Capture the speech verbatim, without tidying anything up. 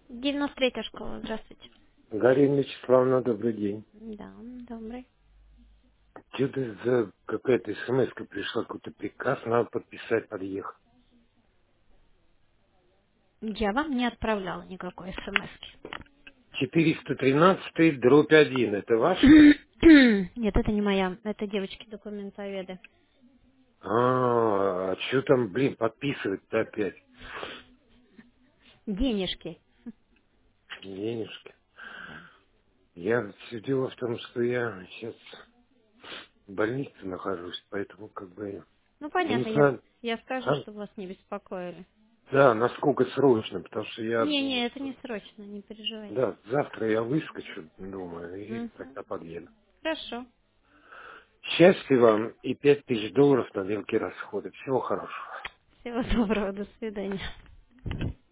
девяносто третья школа, здравствуйте. Галина Вячеславовна, добрый день. Да, добрый. Что-то за какая-то смс пришла, какой-то приказ, надо подписать, подъехать. Я вам не отправляла никакой смс. четыреста тринадцать дробь один, это ваш? Нет, это не моя, это девочки документоведы. А, а что там, блин, подписывать-то опять? Денежки. Денежки. Да. Я, все дело в том, что я сейчас в больнице нахожусь, поэтому как бы, Ну я не понятно, я, знаю, я скажу, а? чтобы вас не беспокоили. Да, насколько срочно, потому что я, Не-не, это не срочно, не переживайте. да, завтра я выскочу, думаю, и Мгм. тогда подъеду. Хорошо. Счастья вам и пять тысяч долларов на мелкие расходы. Всего хорошего. Всего доброго, до свидания.